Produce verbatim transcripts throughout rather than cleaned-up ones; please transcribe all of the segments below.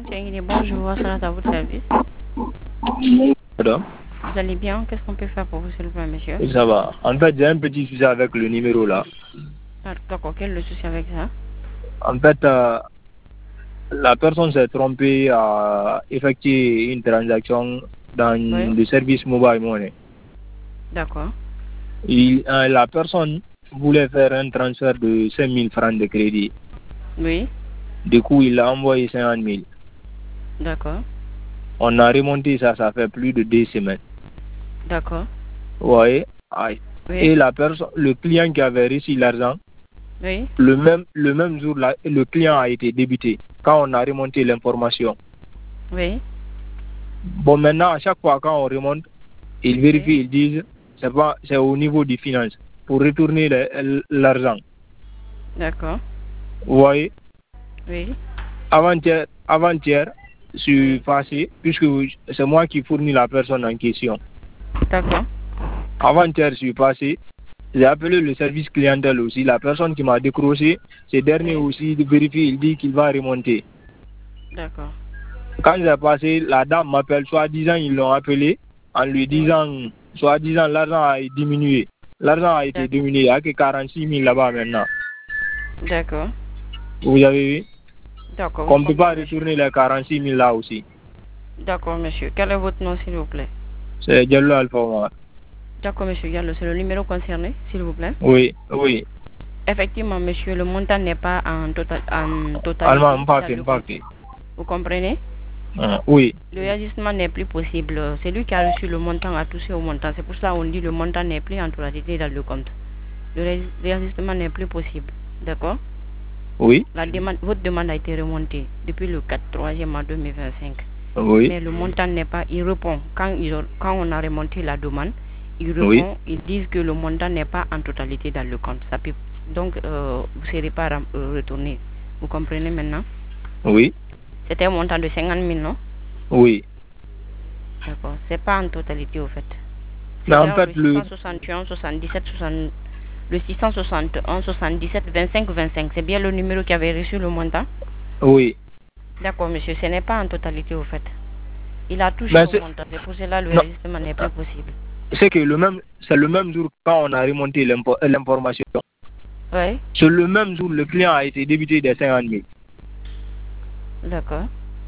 Tiens, bonjour, ça à votre service. Madame. Vous allez bien? Qu'est-ce qu'on peut faire pour vous, s'il vous plaît, monsieur? Ça va. En fait, j'ai un petit souci avec le numéro là. D'accord, quel est le souci avec ça? En fait, euh, la personne s'est trompée à effectuer une transaction dans Oui. le service mobile money. D'accord. Il, euh, la personne voulait faire un transfert de cinq mille francs de crédit. Oui. Du coup, il a envoyé cinquante mille. D'accord. On a remonté ça, ça fait plus de deux semaines. D'accord. Ouais. Aïe. Oui. Et la personne, le client qui avait reçu l'argent, Oui. le même, le même jour, là, le client a été débité quand on a remonté l'information. Oui. Bon, maintenant, à chaque fois quand on remonte, ils vérifient, Oui. ils disent c'est pas, c'est au niveau des finances pour retourner le- l'argent. D'accord. Vous voyez? Oui. Avant-hier, avant-hier, je suis passé, puisque c'est moi qui fournis la personne en question. D'accord. Avant-hier, je suis passé, j'ai appelé le service clientèle aussi. La personne qui m'a décroché, ce dernier Oui. aussi vérifie, il dit qu'il va remonter. D'accord. Quand j'ai passé, la dame m'appelle, soi-disant, ils l'ont appelé en lui disant, soi-disant, l'argent a diminué. L'argent a été diminué, il n'y a que quarante-six mille là-bas maintenant. D'accord. Vous avez vu? D'accord. Qu'on ne peut pas retourner les quarante-six mille là aussi. D'accord, monsieur. Quel est votre nom, s'il vous plaît? C'est Diallo Alpha Omar. D'accord, monsieur Diallo. C'est le numéro concerné, s'il vous plaît? Oui, oui. Effectivement, monsieur, le montant n'est pas en, total, en totalité. Allemand, pas pas Vous comprenez? Ah, oui. Le réajustement n'est plus possible. Celui qui a reçu le montant a touché au montant. C'est pour ça qu'on dit que le montant n'est plus en totalité dans le compte. Le ré réajustement n'est plus possible. D'accord? Oui. La demande, votre demande a été remontée depuis le quatre troisième mois deux mille vingt-cinq. Oui. Mais le montant n'est pas... Il répond. Quand, ils ont, quand on a remonté la demande, il répond, oui. Ils disent que le montant n'est pas en totalité dans le compte. Ça peut, donc, euh, vous ne serez pas euh, retourné. Vous comprenez maintenant? Oui. C'était un montant de cinquante mille, non? Oui. D'accord. C'est pas en totalité, au fait. Mais en fait, le six cent soixante et un, soixante-dix-sept, soixante... le six cent soixante et un, soixante-dix-sept, vingt-cinq, vingt-cinq, c'est bien le numéro qui avait reçu le montant? Oui. D'accord, monsieur, ce n'est pas en totalité, au fait. Il a touché Ben, au montant, c'est pour cela le réajustement n'est plus possible. C'est que le même, c'est le même jour quand on a remonté l'information. Oui. C'est le même jour le client a été débité des cinquante mille. D'accord.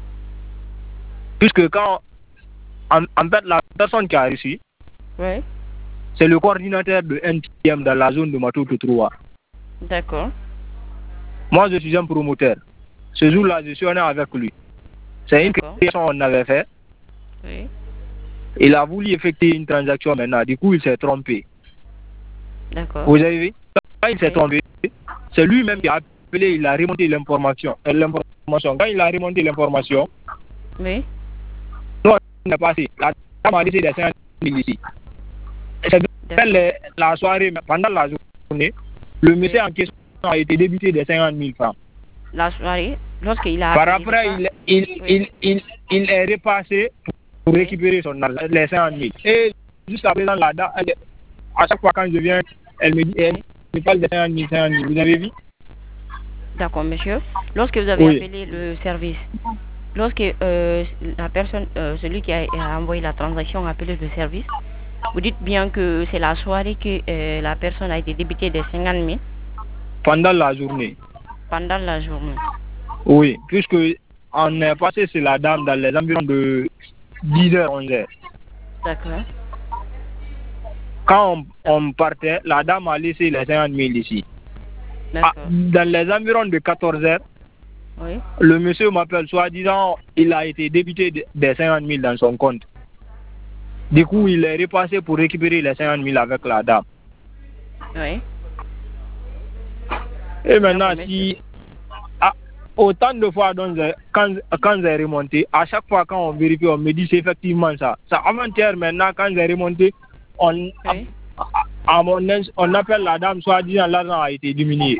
Puisque quand, en, en fait, la personne qui a reçu, oui. C'est le coordinateur de N T M dans la zone de Matoto trois. D'accord. Moi, je suis un promoteur. Ce jour-là, je suis allé avec lui. C'est une question qu'on avait fait. Oui. Il a voulu effectuer une transaction maintenant. Du coup, il s'est trompé. D'accord. Vous avez vu? Quand il s'est oui. trompé, c'est lui-même qui a appelé, il a remonté l'information. L'information. Quand il a remonté l'information, oui. nous, on est passé. La dame a laissé des cinquante mille ici. C'est la soirée, pendant la journée, le monsieur oui. en question a été débité de cinquante mille francs. La soirée, lorsqu'il a... Par après, il, il, oui. il, il, il est repassé pour oui. récupérer son argent, les cinquante mille. Et jusqu'à présent, la dame, à chaque fois quand je viens, elle me dit, elle me parle de cinquante mille, cinquante mille. Vous avez vu? D'accord, monsieur. Lorsque vous avez oui. appelé le service, lorsque euh, la personne, euh, celui qui a, a envoyé la transaction a appelé le service, vous dites bien que c'est la soirée que euh, la personne a été débitée de cinquante mille? Pendant la journée. Pendant la journée. Oui, puisque on est passé sur la dame dans les environs de dix heures, onze heures. D'accord. Quand on, on partait, la dame a laissé les cinquante mille ici. Ah, dans les environs de quatorze heures, oui. le monsieur m'appelle, soi-disant, il a été débité des cinquante mille dans son compte. Du coup, il est repassé pour récupérer les cinquante mille avec la dame. Oui. Et maintenant, si... Ah, autant de fois, donc, quand, quand j'ai remonté, à chaque fois quand on vérifie, on me dit c'est effectivement ça. Ça avant-hier, maintenant, quand j'ai remonté, on, oui. à, à, à mon, on appelle la dame, soit-disant l'argent a été diminué.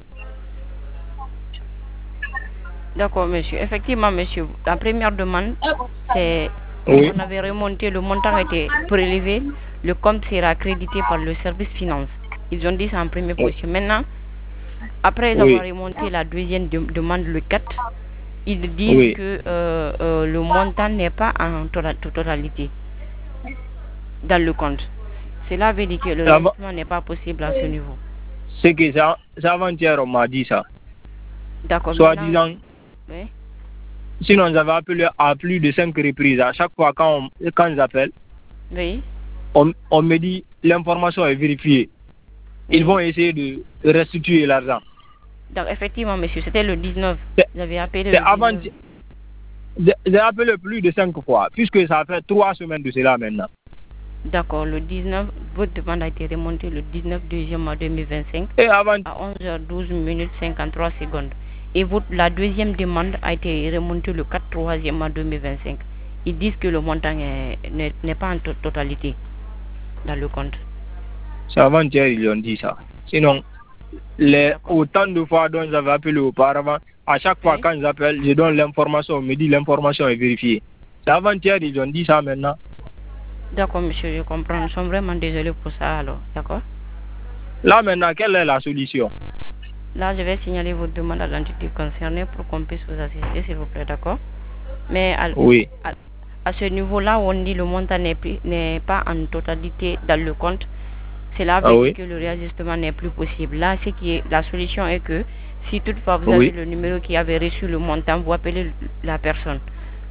D'accord, monsieur. Effectivement, monsieur, la première demande, c'est... Oui. On avait remonté, le montant a été prélevé, le compte sera crédité par le service finance. Ils ont dit ça en première position. Oui. Maintenant, après oui. avoir remonté la deuxième de demande le quatre, ils disent oui. que euh, euh, le montant n'est pas en tota- totalité dans le compte. Cela veut dire que le remboursement n'est pas possible à ce niveau. C'est que ça, ça avant-hier, on m'a dit ça. D'accord. Soit disant, oui. Sinon, j'avais appelé à plus de cinq reprises. À chaque fois, quand, on, quand j'appelle, oui. on, on me dit l'information est vérifiée. Ils oui. vont essayer de restituer l'argent. Donc, effectivement, monsieur, c'était le dix-neuf. Vous avez appelé le avant. J'ai appelé plus de cinq fois, puisque ça fait trois semaines de cela maintenant. D'accord, le dix-neuf, votre demande a été remontée le dix-neuf deuxième mois deux mille vingt-cinq Et avant... à onze heures douze minutes cinquante-trois secondes. Et votre, la deuxième demande a été remontée le quatre troisième mois deux mille vingt-cinq. Ils disent que le montant n'est pas en to totalité dans le compte. C'est avant-hier, ils ont dit ça. Sinon, les, autant de fois dont j'avais appelé auparavant, à chaque fois oui. quand j'appelle, je donne l'information, on me dit l'information est vérifiée. C'est avant-hier, ils ont dit ça maintenant. D'accord, monsieur, je comprends. Nous sommes vraiment désolés pour ça, alors. D'accord? Là, maintenant, quelle est la solution? Là, je vais signaler votre demande à l'entité concernée pour qu'on puisse vous assister, s'il vous plaît, d'accord? Mais à, oui. à, à ce niveau-là, où on dit le montant n'est pas en totalité dans le compte, cela veut ah, dire oui. que le réajustement n'est plus possible. Là, ce qui est, la solution est que, si toutefois vous oui. avez le numéro qui avait reçu le montant, vous appelez la personne.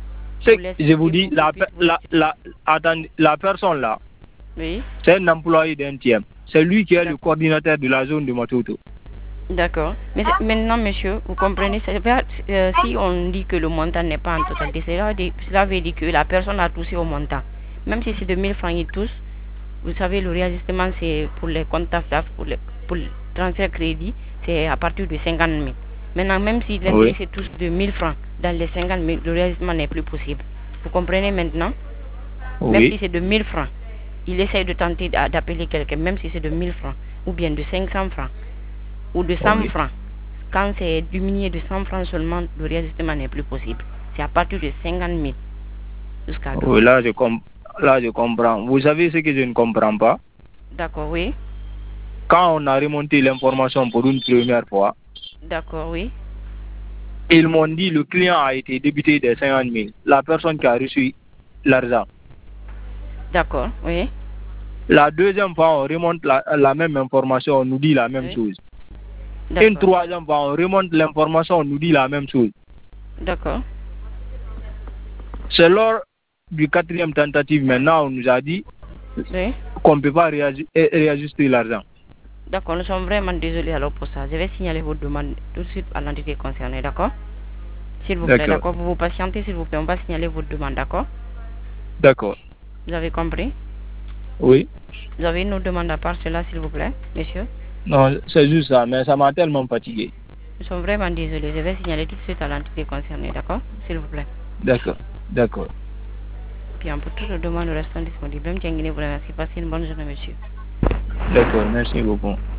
Je vous dis, la, la, la, attendez, la personne là, oui. c'est un employé d'un tiers. C'est lui qui est le coordinateur de la zone de Matoto. D'accord. Mais maintenant, monsieur, vous comprenez, euh, si on dit que le montant n'est pas en totalité, cela, cela veut dire que la personne a touché au montant. Même si c'est de mille francs, il touche. Vous savez, le réajustement, c'est pour les comptes F A F, pour, les, pour le transfert crédit, c'est à partir de cinquante mille. Maintenant, même si l'intéressé oui. touche de mille francs, dans les cinquante mille, le réajustement n'est plus possible. Vous comprenez maintenant? Oui. Même si c'est de mille francs, il essaye de tenter d'appeler quelqu'un, même si c'est de mille francs, ou bien de cinq cents francs, ou de cent oui. francs. Quand c'est diminué de cent francs seulement, le réajustement n'est plus possible. C'est à partir de cinquante mille jusqu'à deux. Oui, là je, com là, je comprends. Vous savez ce que je ne comprends pas? D'accord, oui. Quand on a remonté l'information pour une première fois, d'accord, oui. Ils m'ont dit le client a été débité de cinquante mille. La personne qui a reçu l'argent. D'accord, oui. La deuxième fois, on remonte la, la même information, on nous dit la même oui. chose. Une troisième fois, on remonte l'information, on nous dit la même chose. D'accord. C'est lors du quatrième tentative, maintenant, on nous a dit oui. qu'on ne peut pas réajuster l'argent. D'accord, nous sommes vraiment désolés alors pour ça. Je vais signaler votre demande tout de suite à l'entité concernée, d'accord? S'il vous plaît, d'accord? Vous vous patientez, s'il vous plaît, on va signaler votre demande, d'accord? D'accord. Vous avez compris? Oui. Vous avez une autre demande à part cela, s'il vous plaît, monsieur? Non, c'est juste ça, mais ça m'a tellement fatigué. Nous sommes vraiment désolés. Je vais signaler tout de suite à l'entité concernée, d'accord? S'il vous plaît. D'accord, d'accord. Bien, pour toutes les demandes, nous restons disponibles. Même Tiangine vous remercie. Passez une bonne journée, monsieur. D'accord, merci beaucoup.